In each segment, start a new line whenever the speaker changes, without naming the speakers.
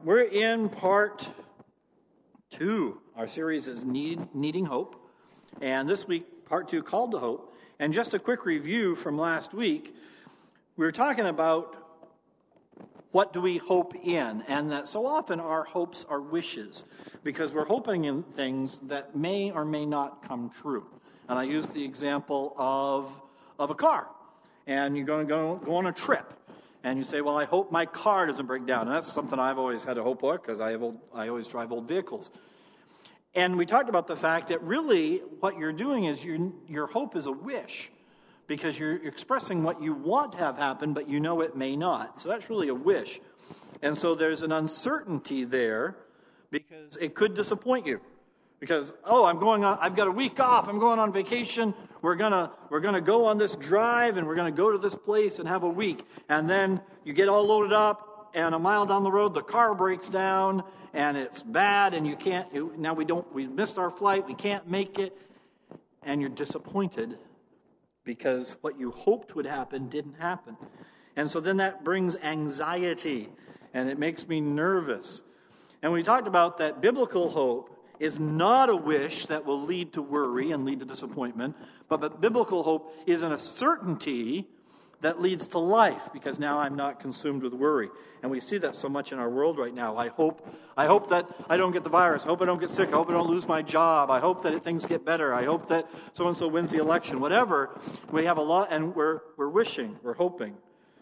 We're in part 2. Our series is Needing Hope. And this week, part 2, Called to Hope. And just a quick review from last week, we were talking about what do we hope in, and that so often our hopes are wishes, because we're hoping in things that may or may not come true. And I used the example of a car, and you're going to go on a trip, and you say, well, I hope my car doesn't break down. And that's something I've always had a hope for, because I always drive old vehicles. And we talked about the fact that really what you're doing is your hope is a wish, because you're expressing what you want to have happen, but you know it may not. So that's really a wish. And so there's an uncertainty there, because it could disappoint you. Because, I've got a week off, I'm going on vacation, we're gonna go on this drive, and we're gonna go to this place and have a week. And then you get all loaded up, and a mile down the road, the car breaks down, and it's bad, and we missed our flight, we can't make it, and you're disappointed because what you hoped would happen didn't happen. And so then that brings anxiety, and it makes me nervous. And we talked about that biblical hope is not a wish that will lead to worry and lead to disappointment, but biblical hope is a certainty that leads to life, because now I'm not consumed with worry. And we see that so much in our world right now. I hope that I don't get the virus. I hope I don't get sick. I hope I don't lose my job. I hope that things get better. I hope that so-and-so wins the election. Whatever. We have a lot, and we're wishing, we're hoping.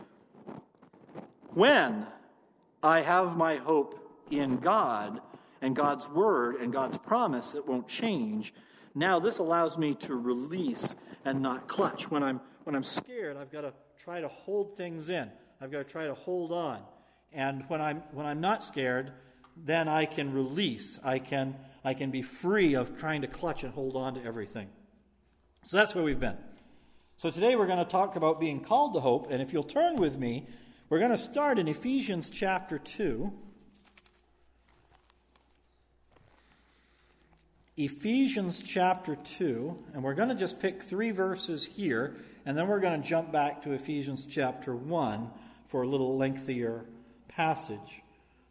When I have my hope in God and God's word and God's promise that won't change, now this allows me to release and not clutch. When I'm scared, I've got to try to hold things in. I've got to try to hold on. And when I'm not scared, then I can release. I can be free of trying to clutch and hold on to everything. So that's where we've been. So today we're going to talk about being called to hope. And if you'll turn with me, we're going to start in Ephesians chapter 2. Ephesians chapter 2, and we're going to just pick 3 verses here, and then we're going to jump back to Ephesians chapter 1 for a little lengthier passage.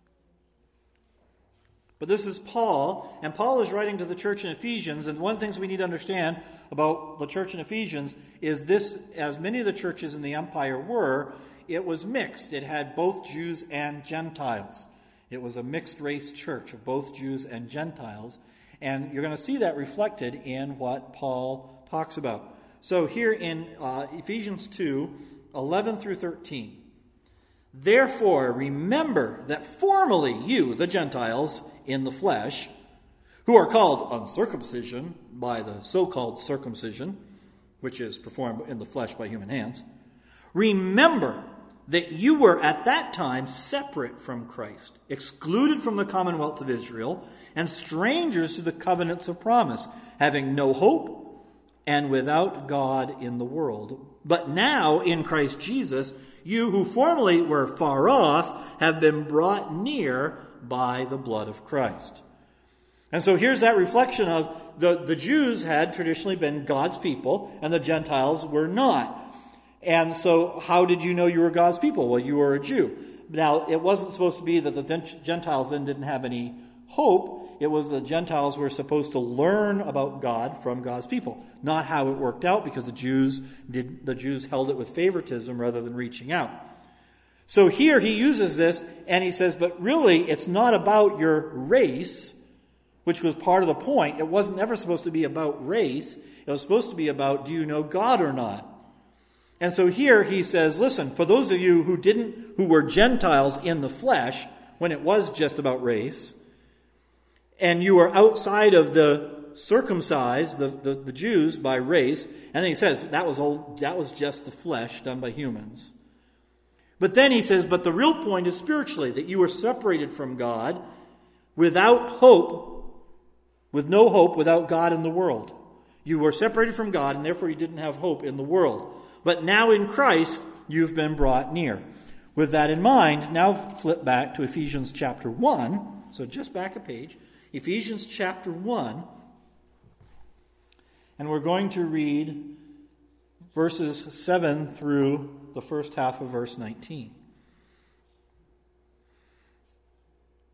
But this is Paul, and Paul is writing to the church in Ephesians, and one of the things we need to understand about the church in Ephesians is this, as many of the churches in the empire were, it was mixed. It had both Jews and Gentiles. It was a mixed-race church of both Jews and Gentiles. And you're going to see that reflected in what Paul talks about. So here in Ephesians 2, 11 through 13. Therefore, remember that formerly you, the Gentiles in the flesh, who are called uncircumcision by the so-called circumcision, which is performed in the flesh by human hands, remember that you were at that time separate from Christ, excluded from the commonwealth of Israel, and strangers to the covenants of promise, having no hope and without God in the world. But now, in Christ Jesus, you who formerly were far off have been brought near by the blood of Christ. And so here's that reflection of the Jews had traditionally been God's people, and the Gentiles were not. And so how did you know you were God's people? Well, you were a Jew. Now, it wasn't supposed to be that the Gentiles then didn't have any hope. It was the Gentiles were supposed to learn about God from God's people. Not how it worked out, because the Jews held it with favoritism rather than reaching out. So here he uses this, and he says, but really it's not about your race, which was part of the point. It wasn't ever supposed to be about race. It was supposed to be about, do you know God or not? And so here he says, listen, for those of you who were Gentiles in the flesh, when it was just about race, and you are outside of the circumcised, the Jews by race, and then he says that was just the flesh done by humans. But then he says, but the real point is spiritually, that you were separated from God without hope, with no hope without God in the world. You were separated from God, and therefore you didn't have hope in the world. But now in Christ, you've been brought near. With that in mind, now flip back to Ephesians chapter 1. So just back a page. Ephesians chapter 1. And we're going to read verses 7 through the first half of verse 19.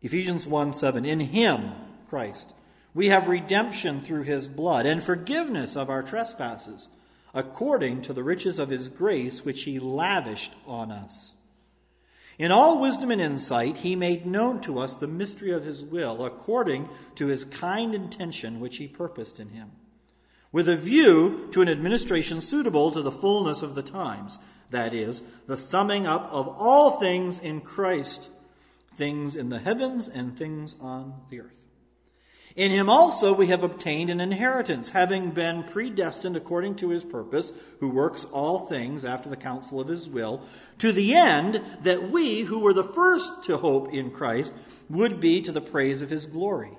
Ephesians 1:7, in him, Christ, we have redemption through his blood and forgiveness of our trespasses, according to the riches of his grace, which he lavished on us. In all wisdom and insight, he made known to us the mystery of his will, according to his kind intention, which he purposed in him, with a view to an administration suitable to the fullness of the times, that is, the summing up of all things in Christ, things in the heavens and things on the earth. In him also we have obtained an inheritance, having been predestined according to his purpose, who works all things after the counsel of his will, to the end that we, who were the first to hope in Christ, would be to the praise of his glory.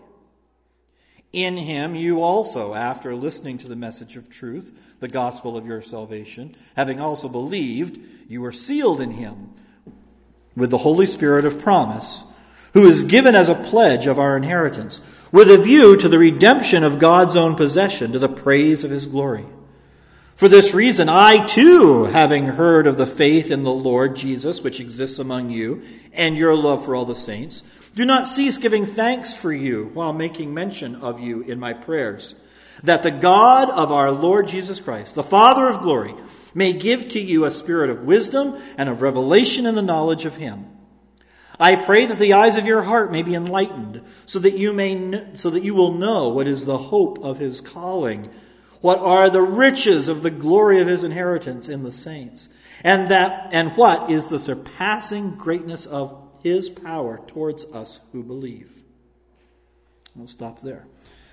In him you also, after listening to the message of truth, the gospel of your salvation, having also believed, you were sealed in him with the Holy Spirit of promise, who is given as a pledge of our inheritance, with a view to the redemption of God's own possession, to the praise of his glory. For this reason, I too, having heard of the faith in the Lord Jesus, which exists among you, and your love for all the saints, do not cease giving thanks for you while making mention of you in my prayers, that the God of our Lord Jesus Christ, the Father of glory, may give to you a spirit of wisdom and of revelation in the knowledge of him. I pray that the eyes of your heart may be enlightened, so that you will know what is the hope of his calling, what are the riches of the glory of his inheritance in the saints, and what is the surpassing greatness of his power towards us who believe. We'll stop there.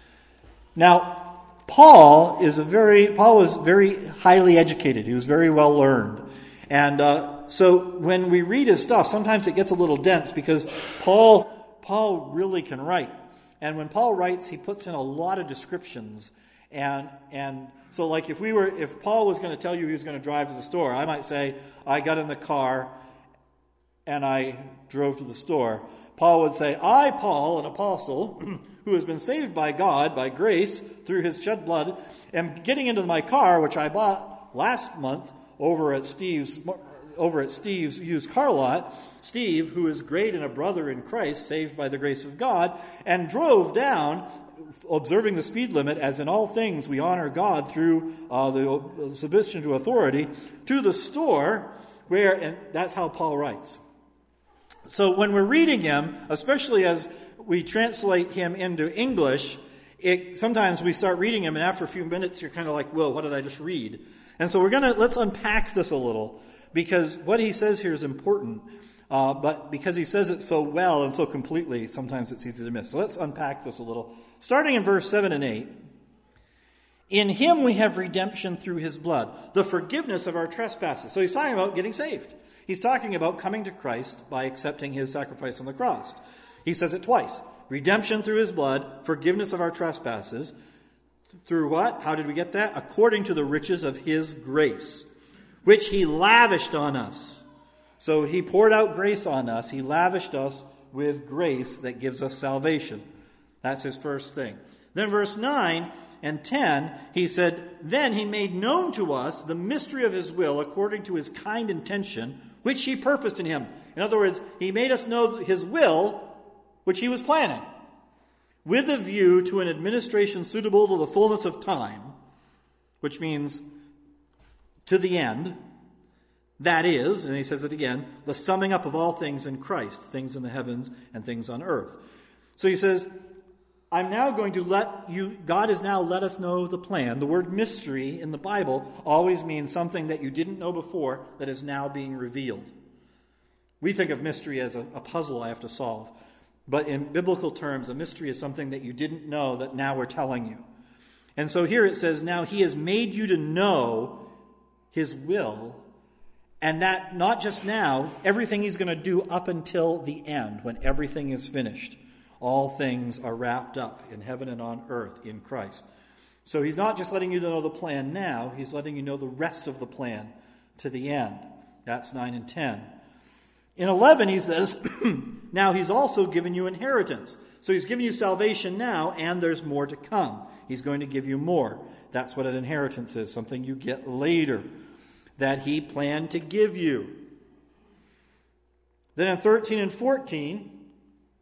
Now, Paul was very highly educated. He was very well learned. And so when we read his stuff, sometimes it gets a little dense because Paul really can write. And when Paul writes, he puts in a lot of descriptions. And so like if Paul was going to tell you he was going to drive to the store, I might say, I got in the car and I drove to the store. Paul would say, I, Paul, an apostle, who has been saved by God, by grace, through his shed blood, am getting into my car, which I bought last month over at Steve's used car lot. Steve, who is great and a brother in Christ, saved by the grace of God, and drove down, observing the speed limit, as in all things we honor God through the submission to authority, to the store, and that's how Paul writes. So when we're reading him, especially as we translate him into English, sometimes we start reading him, and after a few minutes, you're kind of like, whoa, what did I just read? And so let's unpack this a little, because what he says here is important, but because he says it so well and so completely, sometimes it's easy to miss. So let's unpack this a little. Starting in verse 7 and 8, in him we have redemption through his blood, the forgiveness of our trespasses. So he's talking about getting saved. He's talking about coming to Christ by accepting his sacrifice on the cross. He says it twice. Redemption through his blood, forgiveness of our trespasses. Through what? How did we get that? According to the riches of his grace, which he lavished on us. So he poured out grace on us. He lavished us with grace that gives us salvation. That's his first thing. Then verse 9 and 10, he said, then he made known to us the mystery of his will according to his kind intention, which he purposed in him. In other words, he made us know his will, which he was planning, with a view to an administration suitable to the fullness of time, which means to the end. That is, and he says it again, the summing up of all things in Christ, things in the heavens and things on earth. So he says, I'm now going to God has now let us know the plan. The word mystery in the Bible always means something that you didn't know before that is now being revealed. We think of mystery as a puzzle I have to solve. But in biblical terms, a mystery is something that you didn't know that now we're telling you. And so here it says, now he has made you to know his will, and that not just now, everything he's going to do up until the end, when everything is finished. All things are wrapped up in heaven and on earth in Christ. So he's not just letting you know the plan now, he's letting you know the rest of the plan to the end. That's 9 and 10. In 11, he says, now he's also given you inheritance. So he's given you salvation now, and there's more to come. He's going to give you more. That's what an inheritance is, something you get later that he planned to give you. Then in 13 and 14,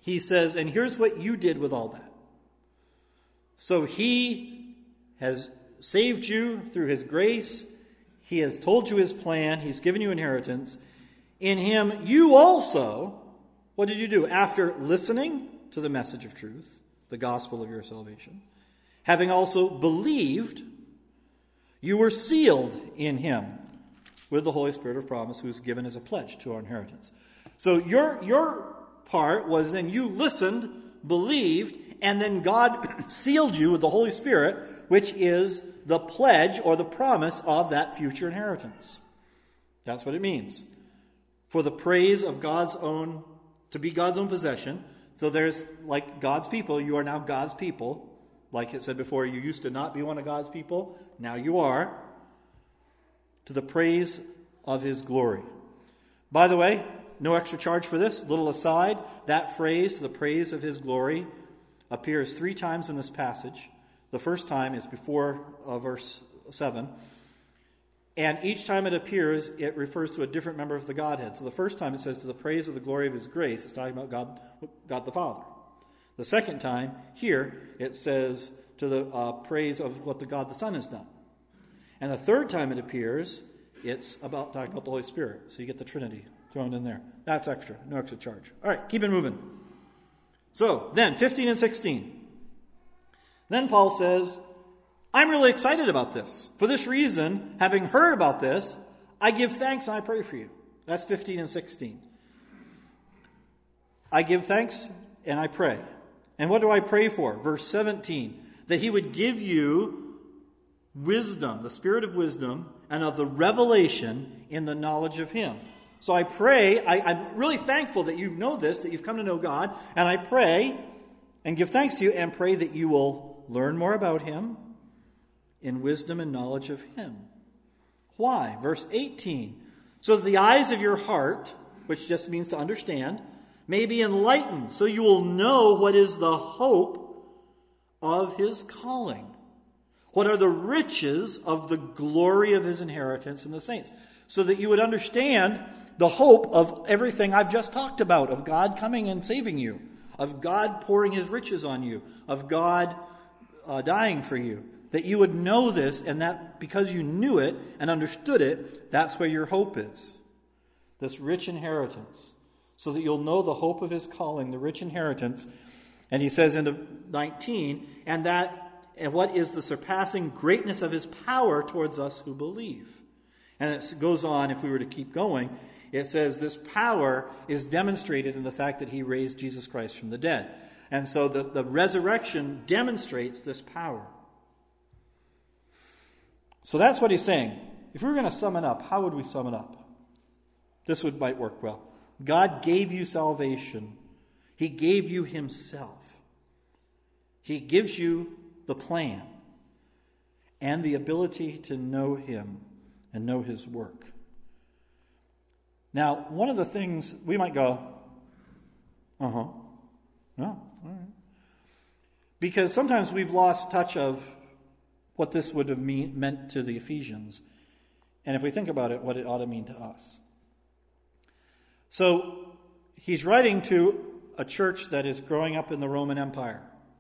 he says, and here's what you did with all that. So he has saved you through his grace. He has told you his plan. He's given you inheritance. In him, you also, what did you do? After listening to the message of truth, the gospel of your salvation, having also believed, you were sealed in him with the Holy Spirit of promise, who is given as a pledge to our inheritance. So your part was then you listened, believed, and then God sealed you with the Holy Spirit, which is the pledge or the promise of that future inheritance. That's what it means. For the praise of God's own, to be God's own possession. So there's, like God's people, you are now God's people. Like it said before, you used to not be one of God's people. Now you are. To the praise of his glory. By the way, no extra charge for this. Little aside, that phrase, to the praise of his glory, appears 3 times in this passage. The first time is before verse 7. And each time it appears, it refers to a different member of the Godhead. So the first time it says, to the praise of the glory of his grace, it's talking about God the Father. The second time, here, it says, to the praise of what the God the Son has done. And the third time it appears, it's about talking about the Holy Spirit. So you get the Trinity thrown in there. That's extra. No extra charge. All right, keep it moving. So, then, 15 and 16. Then Paul says, I'm really excited about this. For this reason, having heard about this, I give thanks and I pray for you. That's 15 and 16. I give thanks and I pray. And what do I pray for? Verse 17. That he would give you wisdom, the spirit of wisdom, and of the revelation in the knowledge of him. So I pray, I'm really thankful that you know this, that you've come to know God, and I pray and give thanks to you and pray that you will learn more about him in wisdom and knowledge of him. Why? Verse 18. So that the eyes of your heart, which just means to understand, may be enlightened, so you will know what is the hope of his calling. What are the riches of the glory of his inheritance in the saints? So that you would understand the hope of everything I've just talked about, of God coming and saving you, of God pouring his riches on you, of God dying for you. That you would know this, and that because you knew it and understood it, that's where your hope is. This rich inheritance. So that you'll know the hope of his calling, the rich inheritance. And he says in 19, and what is the surpassing greatness of his power towards us who believe. And it goes on, if we were to keep going, it says this power is demonstrated in the fact that he raised Jesus Christ from the dead. And so the resurrection demonstrates this power. So that's what he's saying. If we were going to sum it up, how would we sum it up? This might work well. God gave you salvation. He gave you himself. He gives you the plan and the ability to know him and know his work. Now, one of the things we might go, yeah, all right. Because sometimes we've lost touch of what this would have meant to the Ephesians. And if we think about it, what it ought to mean to us. So, he's writing to a church that is growing up in the Roman Empire.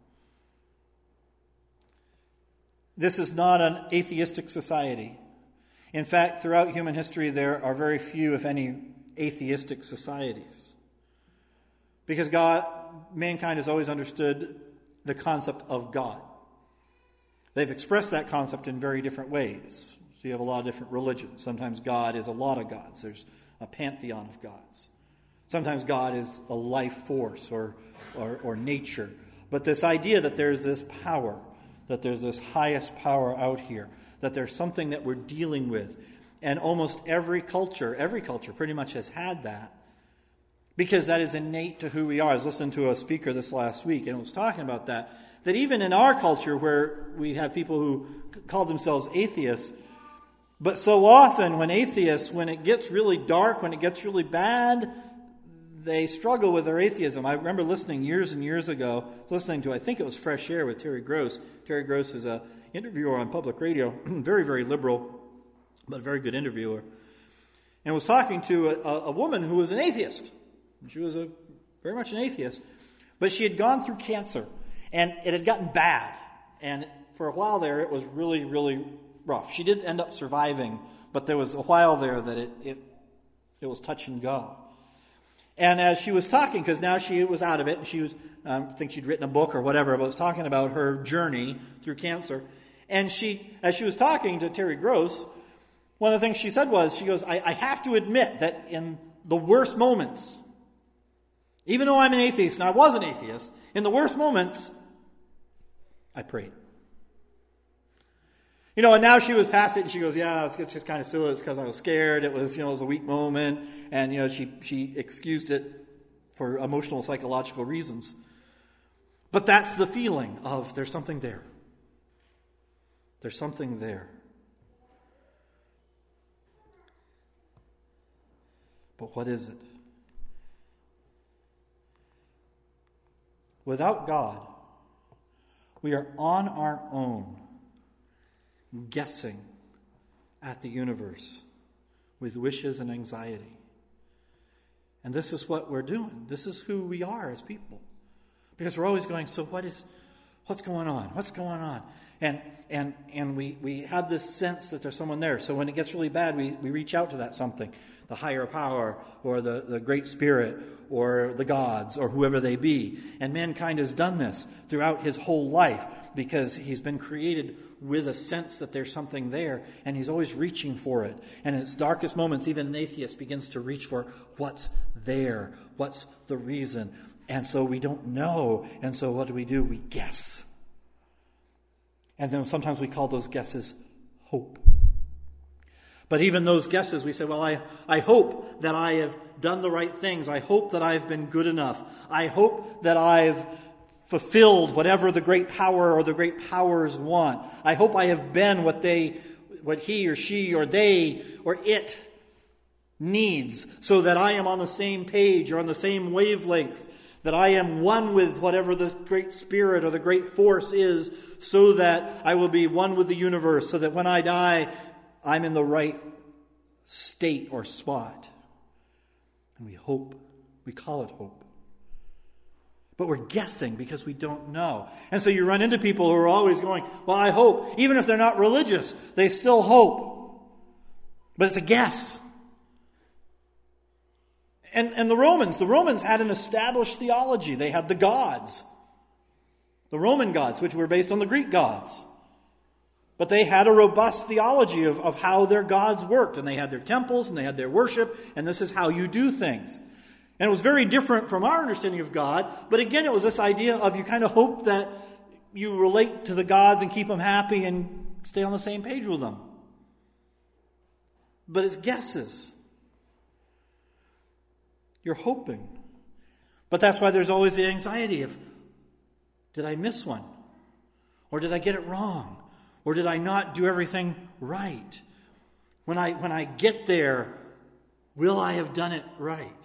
This is not an atheistic society. In fact, throughout human history, there are very few, if any, atheistic societies. Because mankind has always understood the concept of God. They've expressed that concept in very different ways. So you have a lot of different religions. Sometimes God is a lot of gods. There's a pantheon of gods. Sometimes God is a life force or nature. But this idea that there's this power, that there's this highest power out here, that there's something that we're dealing with. And almost every culture pretty much has had that. Because that is innate to who we are. I was listening to a speaker this last week and was talking about that even in our culture where we have people who call themselves atheists, but so often when it gets really dark, when it gets really bad, they struggle with their atheism. I remember listening years and years ago, I think it was Fresh Air with Terry Gross. Terry Gross is an interviewer on public radio, very, very liberal, but a very good interviewer, and was talking to a woman who was an atheist. She was very much an atheist, But she had gone through cancer, and it had gotten bad. And for a while there, it was really, really rough. She did end up surviving, but there was a while there that it was touch and go. And as she was talking, because now she was out of it, and she was, I think she'd written a book or whatever, but was talking about her journey through cancer. And as she was talking to Terry Gross, one of the things she said was, she goes, I have to admit that in the worst moments, even though I'm an atheist, and I was an atheist, in the worst moments, I prayed. And now she was past it, and she goes, yeah, it's just kind of silly. It's because I was scared. It was, it was a weak moment. And, she excused it for emotional, psychological reasons. But that's the feeling of there's something there. There's something there. But what is it? Without God, we are on our own, guessing at the universe with wishes and anxiety. And this is what we're doing. This is who we are as people. Because we're always going, so what's going on? What's going on? And we have this sense that there's someone there. So when it gets really bad, we reach out to that something. The higher power, or the Great Spirit, or the gods, or whoever they be. And mankind has done this throughout his whole life because he's been created with a sense that there's something there, and he's always reaching for it. And in its darkest moments, even an atheist begins to reach for what's there, what's the reason. And so we don't know, and so what do? We guess. And then sometimes we call those guesses hope. But even those guesses, we say, well, I hope that I have done the right things. I hope that I've been good enough. I hope that I've fulfilled whatever the great power or the great powers want. I hope I have been what he or she or they or it needs, so that I am on the same page or on the same wavelength, that I am one with whatever the Great Spirit or the great force is, so that I will be one with the universe, so that when I die, I'm in the right state or spot. And we hope. We call it hope. But we're guessing because we don't know. And so you run into people who are always going, well, I hope. Even if they're not religious, they still hope. But it's a guess. And the Romans had an established theology. They had the gods. The Roman gods, which were based on the Greek gods. But they had a robust theology of how their gods worked. And they had their temples, and they had their worship, and this is how you do things. And it was very different from our understanding of God. But again, it was this idea of you kind of hope that you relate to the gods and keep them happy and stay on the same page with them. But it's guesses. You're hoping. But that's why there's always the anxiety of, did I miss one? Or did I get it wrong? Or did I not do everything right? When I get there, will I have done it right?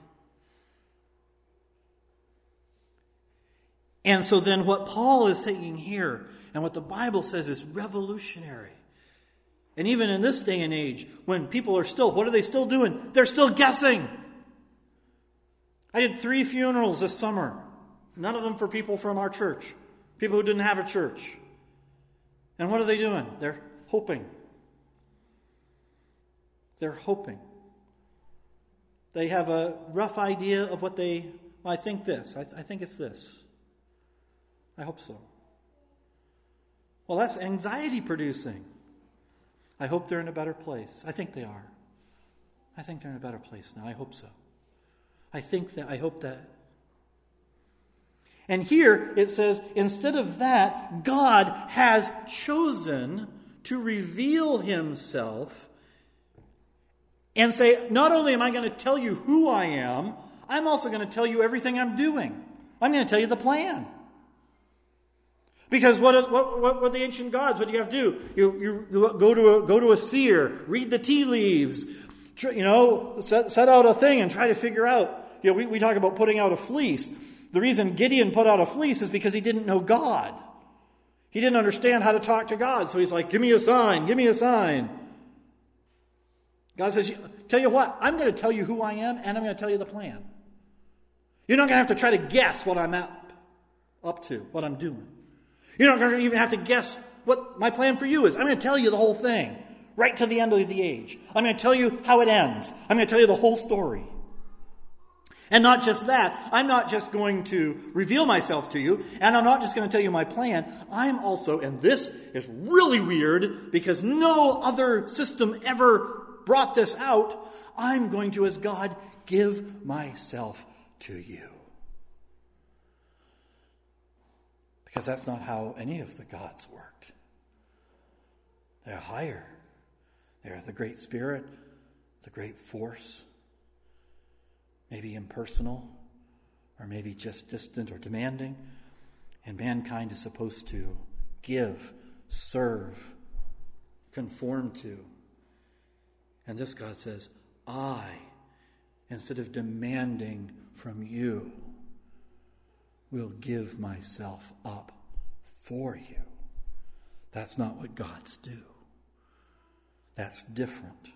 And so then what Paul is saying here, and what the Bible says, is revolutionary. And even in this day and age, when people are still, what are they still doing? They're still guessing. I did 3 funerals this summer. None of them for people from our church. People who didn't have a church. And what are they doing? They're hoping. They're hoping. They have a rough idea of what I think this. I think it's this. I hope so. Well, that's anxiety producing. I hope they're in a better place. I think they are. I think they're in a better place now. I hope so. I hope that. And here it says, instead of that, God has chosen to reveal himself and say, not only am I going to tell you who I am, I'm also going to tell you everything I'm doing. I'm going to tell you the plan. Because what were the ancient gods? What do you have to do? You go to a seer, read the tea leaves, set out a thing and try to figure out. We talk about putting out a fleece. The reason Gideon put out a fleece is because he didn't know God. He didn't understand how to talk to God. So he's like, give me a sign, give me a sign. God says, tell you what, I'm going to tell you who I am, and I'm going to tell you the plan. You're not going to have to try to guess what I'm up up to, what I'm doing. You're not going to even have to guess what my plan for you is. I'm going to tell you the whole thing, right to the end of the age. I'm going to tell you how it ends. I'm going to tell you the whole story. And not just that, I'm not just going to reveal myself to you, and I'm not just going to tell you my plan. I'm also, and this is really weird because no other system ever brought this out, I'm going to, as God, give myself to you. Because that's not how any of the gods worked. They're higher. They're the Great Spirit, the great force. Maybe impersonal, or maybe just distant or demanding. And mankind is supposed to give, serve, conform to. And this God says, I, instead of demanding from you, will give myself up for you. That's not what gods do. That's different.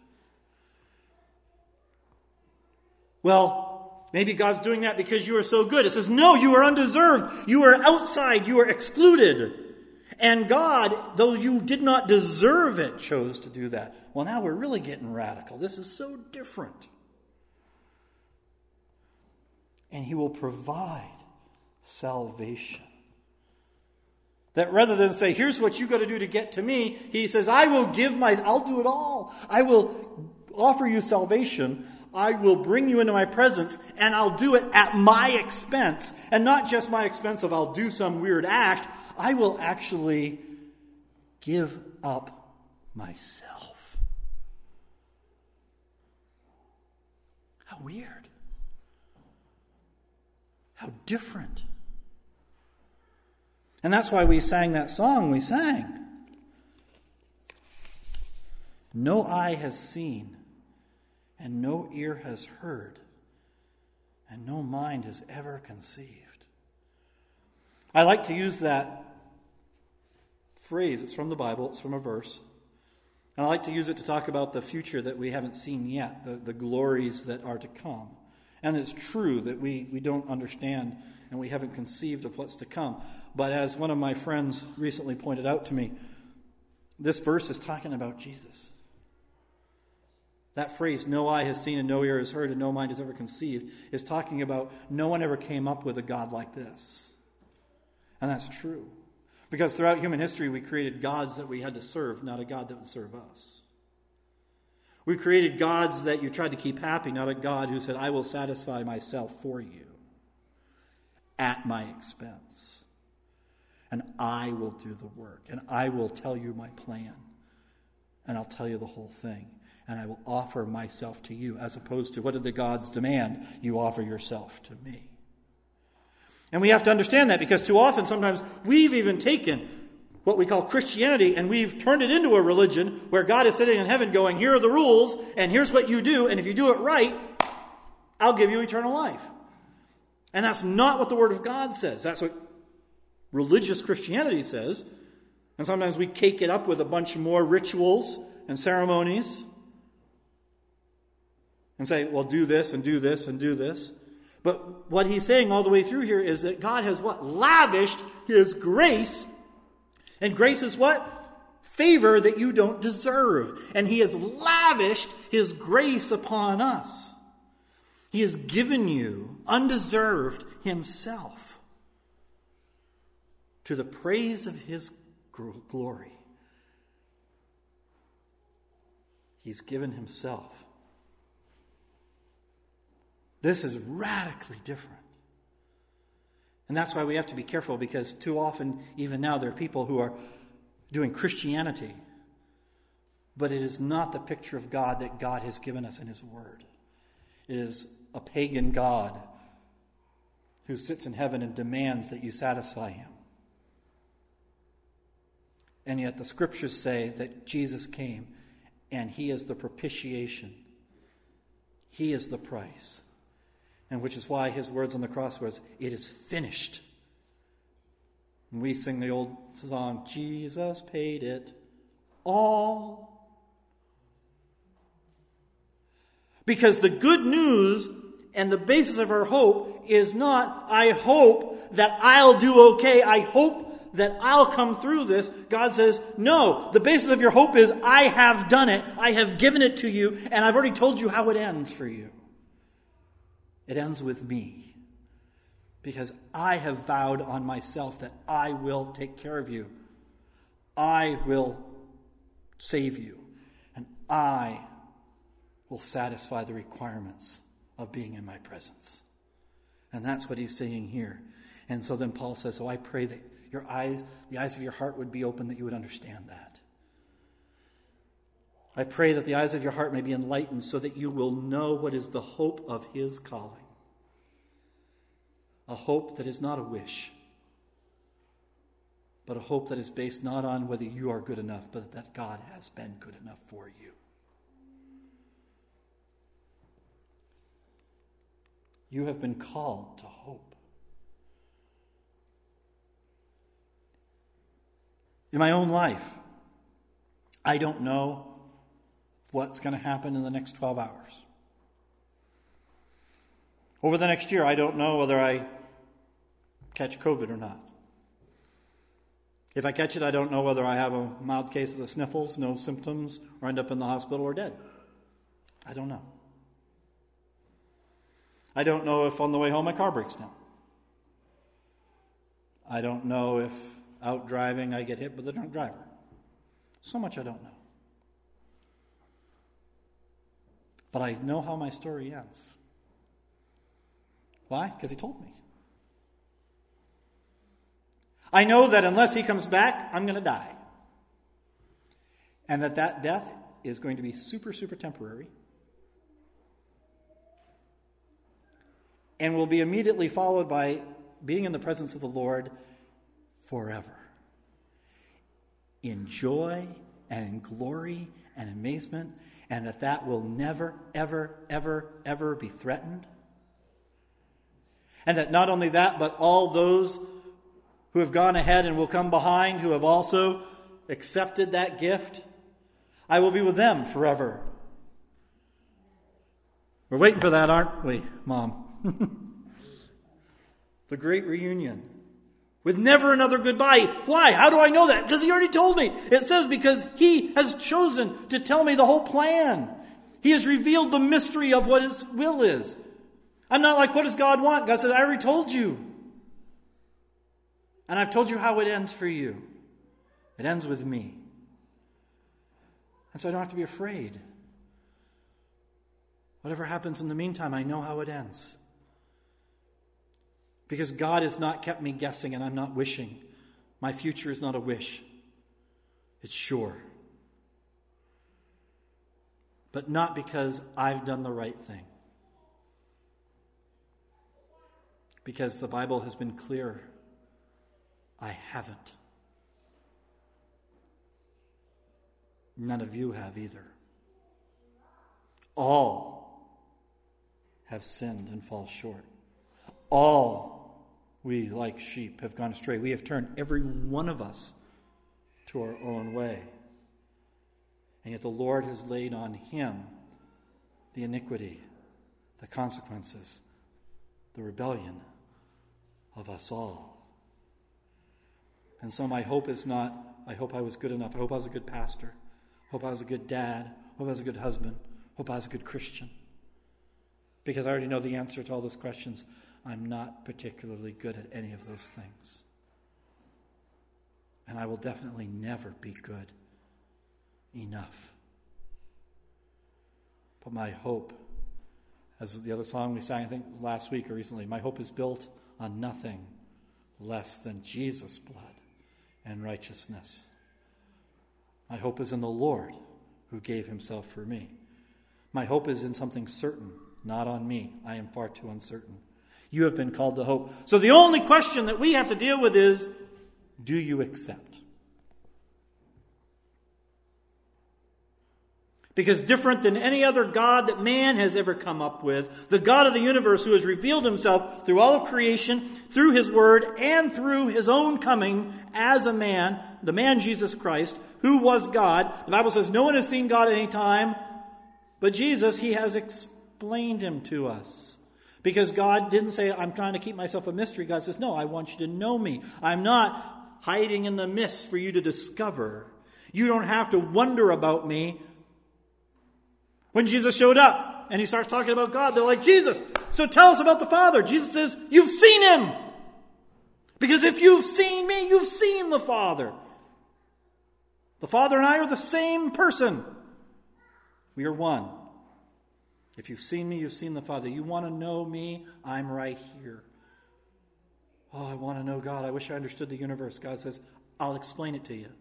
Well, maybe God's doing that because you are so good. It says, no, you are undeserved. You are outside. You are excluded. And God, though you did not deserve it, chose to do that. Well, now we're really getting radical. This is so different. And he will provide salvation. That rather than say, here's what you got to do to get to me, he says, I'll do it all. I will offer you salvation. I will bring you into my presence, and I'll do it at my expense. And not just my expense of I'll do some weird act. I will actually give up myself. How weird. How different. And that's why we sang that song we sang. No eye has seen, and no ear has heard, and no mind has ever conceived. I like to use that phrase. It's from the Bible. It's from a verse. And I like to use it to talk about the future that we haven't seen yet, the glories that are to come. And it's true that we don't understand and we haven't conceived of what's to come. But as one of my friends recently pointed out to me, this verse is talking about Jesus. That phrase, no eye has seen and no ear has heard and no mind has ever conceived, is talking about no one ever came up with a God like this. And that's true. Because throughout human history, we created gods that we had to serve, not a God that would serve us. We created gods that you tried to keep happy, not a God who said, I will satisfy myself for you at my expense. And I will do the work. And I will tell you my plan. And I'll tell you the whole thing. And I will offer myself to you, as opposed to what did the gods demand? You offer yourself to me. And we have to understand that, because too often, sometimes, we've even taken what we call Christianity and we've turned it into a religion where God is sitting in heaven going, here are the rules, and here's what you do, and if you do it right, I'll give you eternal life. And that's not what the Word of God says. That's what religious Christianity says. And sometimes we cake it up with a bunch more rituals and ceremonies and say, well, do this and do this and do this. But what he's saying all the way through here is that God has what? Lavished his grace. And grace is what? Favor that you don't deserve. And he has lavished his grace upon us. He has given you undeserved himself to the praise of his glory. He's given himself. This is radically different. And that's why we have to be careful, because too often, even now, there are people who are doing Christianity, but it is not the picture of God that God has given us in his Word. It is a pagan God who sits in heaven and demands that you satisfy him. And yet the Scriptures say that Jesus came and he is the propitiation. He is the price. And which is why his words on the cross was, it is finished. And we sing the old song, Jesus paid it all. Because the good news And the basis of our hope is not, I hope that I'll do okay. I hope that I'll come through this. God says, no, the basis of your hope is, I have done it. I have given it to you, and I've already told you how it ends for you. It ends with me. Because I have vowed on myself that I will take care of you. I will save you. And I will satisfy the requirements of being in my presence. And that's what he's saying here. And so then Paul says, so I pray that your eyes, the eyes of your heart would be open, that you would understand that. I pray that the eyes of your heart may be enlightened so that you will know what is the hope of his calling. A hope that is not a wish, but a hope that is based not on whether you are good enough, but that God has been good enough for you. You have been called to hope. In my own life, I don't know what's going to happen in the next 12 hours. Over the next year, I don't know whether I catch COVID or not. If I catch it, I don't know whether I have a mild case of the sniffles, no symptoms, or end up in the hospital or dead. I don't know. I don't know if on the way home my car breaks down. I don't know if out driving I get hit with a drunk driver. So much I don't know. But I know how my story ends. Why? Because he told me. I know that unless he comes back, I'm going to die. And that death is going to be super, super temporary. And will be immediately followed by being in the presence of the Lord forever. In joy and in glory and amazement. And that will never, ever, ever, ever be threatened. And that not only that, but all those who have gone ahead and will come behind, who have also accepted that gift, I will be with them forever. We're waiting for that, aren't we, Mom? The great reunion. With never another goodbye. Why? How do I know that? Because he already told me. It says because he has chosen to tell me the whole plan. He has revealed the mystery of what his will is. I'm not like, what does God want? God says, I already told you. And I've told you how it ends for you. It ends with me. And so I don't have to be afraid. Whatever happens in the meantime, I know how it ends. Because God has not kept me guessing and I'm not wishing. My future is not a wish. It's sure. But not because I've done the right thing. Because the Bible has been clear. I haven't. None of you have either. All have sinned and fall short. All we, like sheep, have gone astray. We have turned every one of us to our own way. And yet the Lord has laid on him the iniquity, the consequences, the rebellion of us all. And so my hope is not, I hope I was good enough. I hope I was a good pastor. I hope I was a good dad. I hope I was a good husband. I hope I was a good Christian. Because I already know the answer to all those questions. I'm not particularly good at any of those things. And I will definitely never be good enough. But my hope, as the other song we sang, I think last week or recently, my hope is built on nothing less than Jesus' blood and righteousness. My hope is in the Lord who gave himself for me. My hope is in something certain, not on me. I am far too uncertain. You have been called to hope. So the only question that we have to deal with is, do you accept? Because different than any other God that man has ever come up with, the God of the universe who has revealed himself through all of creation, through his word, and through his own coming as a man, the man Jesus Christ, who was God. The Bible says no one has seen God at any time, but Jesus, he has explained him to us. Because God didn't say, I'm trying to keep myself a mystery. God says, no, I want you to know me. I'm not hiding in the mist for you to discover. You don't have to wonder about me. When Jesus showed up and he starts talking about God, they're like, Jesus, so tell us about the Father. Jesus says, you've seen him. Because if you've seen me, you've seen the Father. The Father and I are the same person. We are one. If you've seen me, you've seen the Father. You want to know me? I'm right here. Oh, I want to know God. I wish I understood the universe. God says, I'll explain it to you.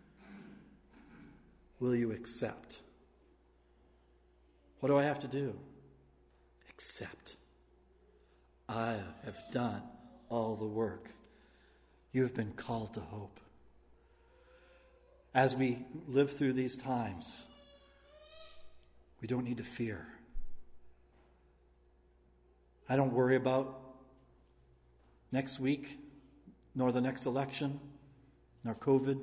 Will you accept? What do I have to do? Accept. I have done all the work. You have been called to hope. As we live through these times, we don't need to fear. I don't worry about next week, nor the next election, nor COVID,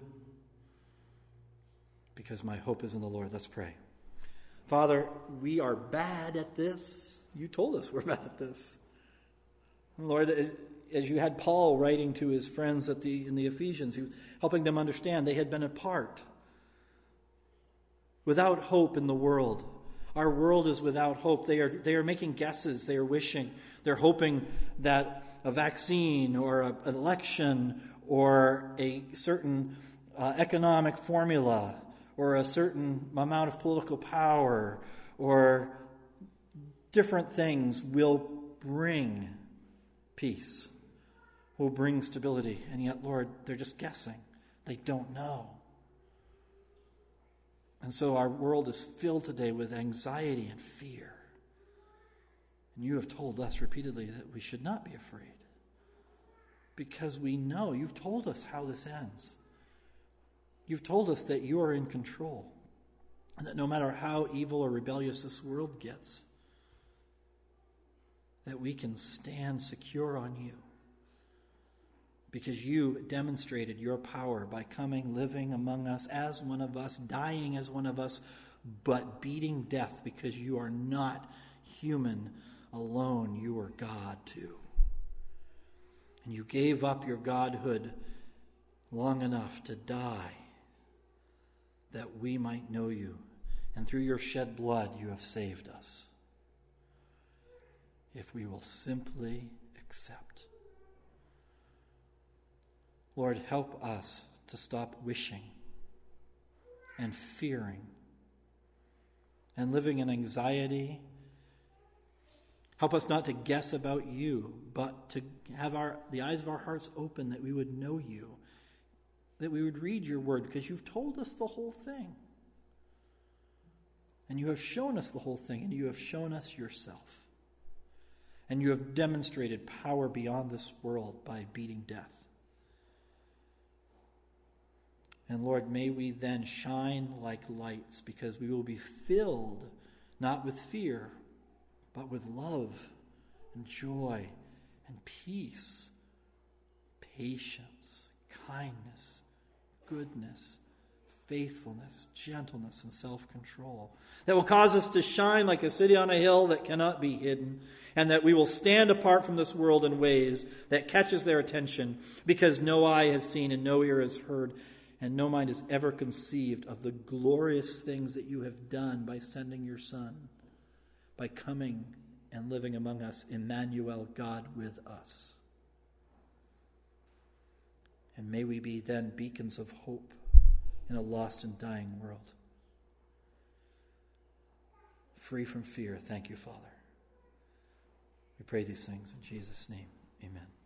because my hope is in the Lord. Let's pray. Father, we are bad at this. You told us we're bad at this. Lord, as you had Paul writing to his friends in the Ephesians, he was helping them understand they had been apart, without hope in the world. Our world is without hope. They are making guesses. They are wishing. They're hoping that a vaccine or an election or a certain economic formula or a certain amount of political power or different things will bring peace, will bring stability. And yet, Lord, they're just guessing. They don't know. And so our world is filled today with anxiety and fear. And you have told us repeatedly that we should not be afraid. Because we know, you've told us how this ends. You've told us that you are in control. And that no matter how evil or rebellious this world gets, that we can stand secure on you. Because you demonstrated your power by coming, living among us as one of us, dying as one of us, but beating death because you are not human alone. You are God too. And you gave up your godhood long enough to die that we might know you. And through your shed blood, you have saved us. If we will simply accept. Lord, help us to stop wishing and fearing and living in anxiety. Help us not to guess about you, but to have the eyes of our hearts open that we would know you, that we would read your word, because you've told us the whole thing. And you have shown us the whole thing, and you have shown us yourself. And you have demonstrated power beyond this world by beating death. And Lord, may we then shine like lights, because we will be filled not with fear, but with love and joy and peace, patience, kindness, goodness, faithfulness, gentleness, and self-control. That will cause us to shine like a city on a hill that cannot be hidden, and that we will stand apart from this world in ways that catches their attention, because no eye has seen and no ear has heard and no mind has ever conceived of the glorious things that you have done by sending your Son, by coming and living among us, Emmanuel, God with us. And may we be then beacons of hope in a lost and dying world. Free from fear. Thank you, Father. We pray these things in Jesus' name. Amen.